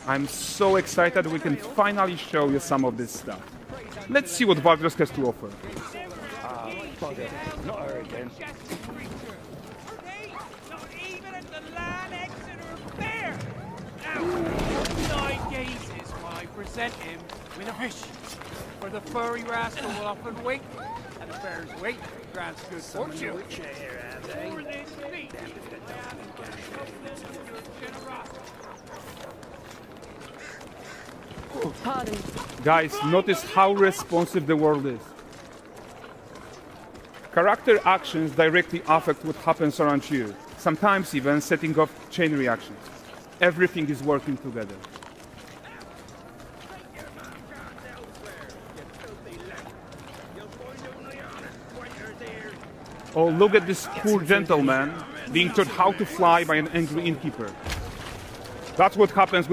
I'm so excited we can finally show you some of this stuff. Let's see what Vardress has to offer. Bugger. Not her again. Not even at the Land Exeter Fair! Now, 9 gazes while I present him with a fish. For the furry rascal will often wink, and the fair's weight grants good fortune. For this feat, Pardon. Guys, notice how responsive the world is. Character actions directly affect what happens around you, sometimes even setting off chain reactions. Everything is working together. Oh, look at this poor gentleman being taught how to fly by an angry innkeeper. That's what happens